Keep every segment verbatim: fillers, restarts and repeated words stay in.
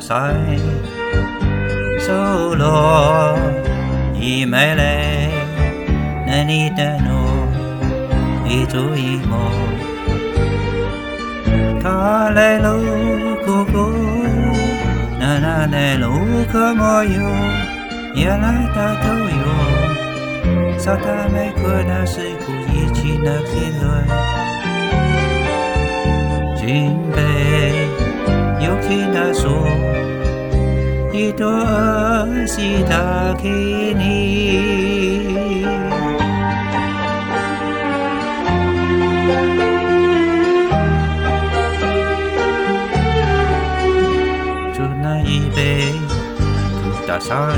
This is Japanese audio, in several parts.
山走落一美嘞，那你的诺一足一梦，他来路姑姑，那那来路可没有，也来的都有，萨达美国那是故意去那起来，军备有去那说。Itu sita kini Tuna ibe kutasan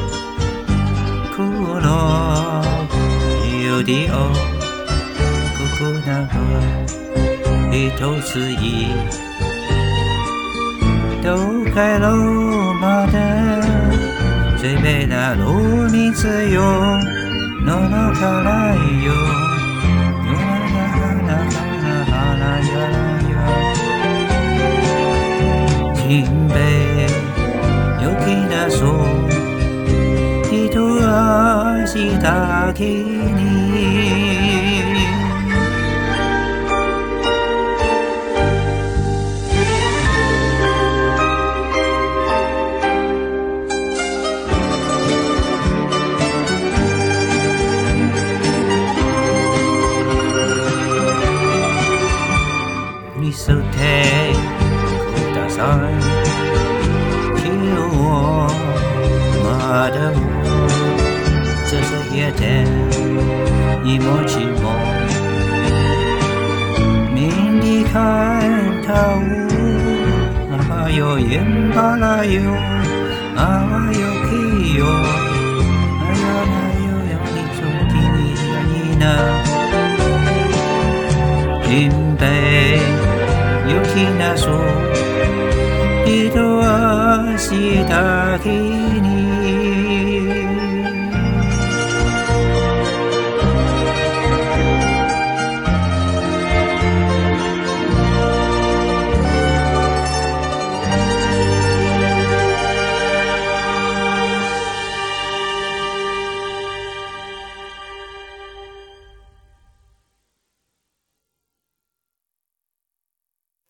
Kuno yudio Kukunaga Ito sui 都开了马的，最美的路你自由，诺诺卡拉哟，哟啦啦啦啦啦啦呀呀，金杯有给他说，一头啊西达给你。你手提口袋上，就我妈的我，这是夜天一抹寂寞，明地看他舞，啊哟烟巴拉哟，啊哟嘿哟，啊呀那哟哟你走的你呀你呢，金杯。Yukina so Ito asita kini